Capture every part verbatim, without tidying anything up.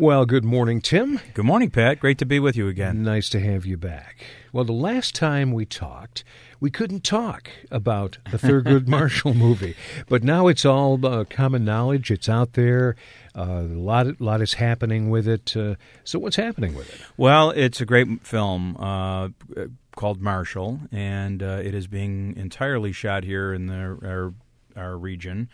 Well, good morning, Tim. Good morning, Pat. Great to be with you again. Nice to have you back. Well, the last time we talked, we couldn't talk about the Thurgood Marshall movie, but now it's all uh, common knowledge. It's out there. Uh, a lot, a lot is happening with it. Uh, so what's happening with it? Well, it's a great film uh, called Marshall, and uh, it is being entirely shot here in the, our, our region.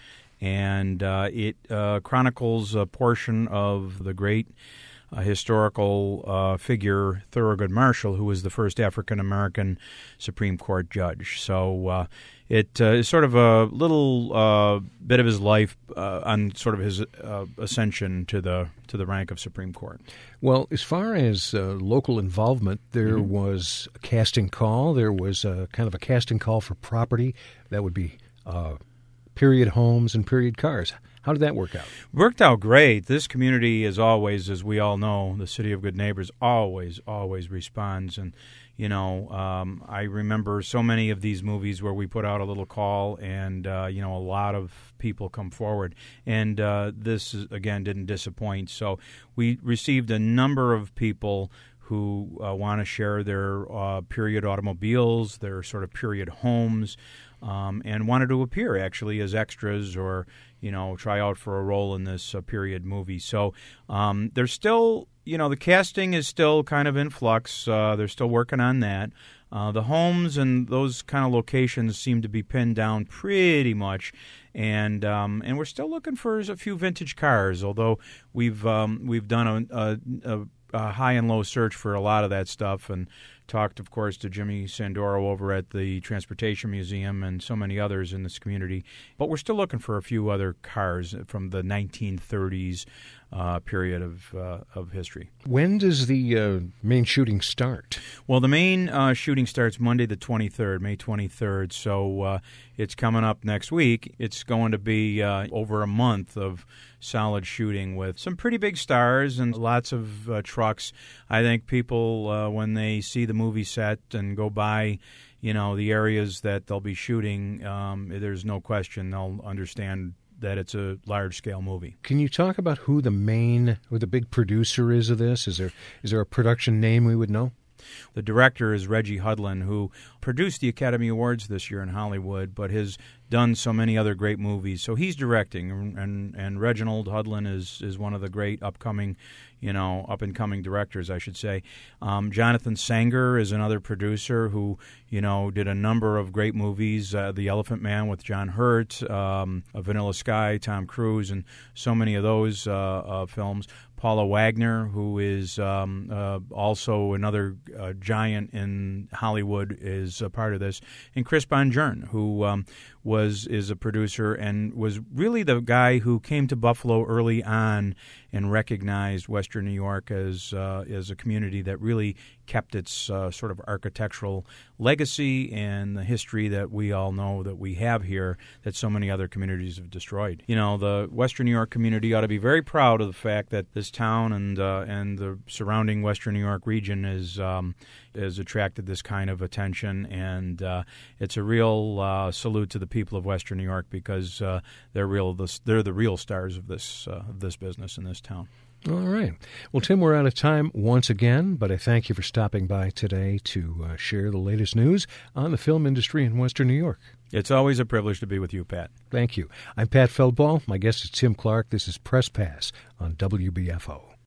And uh, it uh, chronicles a portion of the great uh, historical uh, figure Thurgood Marshall, who was the first African-American Supreme Court judge. So uh, it uh, is sort of a little uh, bit of his life uh, on sort of his uh, ascension to the to the rank of Supreme Court. Well, as far as uh, local involvement, there Mm-hmm. was a casting call. There was a, kind of a casting call for property. That would be Uh, period homes and period cars. How did that work out? Worked out great. This community is always, as we all know, the City of Good Neighbors always, always responds. And, you know, um, I remember so many of these movies where we put out a little call and, uh, you know, a lot of people come forward. And uh, this, again, didn't disappoint. So we received a number of people who uh, want to share their uh, period automobiles, their sort of period homes, um, and wanted to appear actually as extras or, you know, try out for a role in this uh, period movie. So um, there's still, you know, the casting is still kind of in flux. Uh, they're still working on that. Uh, the homes and those kind of locations seem to be pinned down pretty much, and um, and we're still looking for a few vintage cars. Although we've um, we've done a, a, a Uh, high and low search for a lot of that stuff, and talked, of course, to Jimmy Sandoro over at the Transportation Museum and so many others in this community. But we're still looking for a few other cars from the nineteen thirties uh, period of uh, of history. When does the uh, main shooting start? Well, the main uh, shooting starts Monday the twenty-third, May twenty-third, so uh, it's coming up next week. It's going to be uh, over a month of solid shooting with some pretty big stars and lots of uh, trucks. I think people, uh, when they see the movie set and go by, you know, the areas that they'll be shooting, um, there's no question they'll understand that it's a large-scale movie. Can you talk about who the main, who the big producer is of this? Is there is there a production name we would know? The director is Reggie Hudlin, who produced the Academy Awards this year in Hollywood, but has done so many other great movies. So he's directing, and and, and Reginald Hudlin is, is one of the great upcoming, you know, up-and-coming directors, I should say. Um, Jonathan Sanger is another producer who, you know, did a number of great movies, uh, The Elephant Man with John Hurt, um, Vanilla Sky, Tom Cruise, and so many of those uh, uh, films. Paula Wagner, who is um, uh, also another uh, giant in Hollywood, is a part of this, and Chris Bonjourn, who um, was is a producer and was really the guy who came to Buffalo early on and recognized Western New York as uh, as a community that really kept its uh, sort of architectural legacy and the history that we all know that we have here that so many other communities have destroyed. You know, the Western New York community ought to be very proud of the fact that this town and uh, and the surrounding Western New York region is um, has attracted this kind of attention, and uh, it's a real uh, salute to the people of Western New York because uh, they're real they're the real stars of this uh, of this business in this town. All right. Well, Tim, we're out of time once again, but I thank you for stopping by today to uh, share the latest news on the film industry in Western New York. It's always a privilege to be with you, Pat. Thank you. I'm Pat Feldball. My guest is Tim Clark. This is Press Pass on W B F O.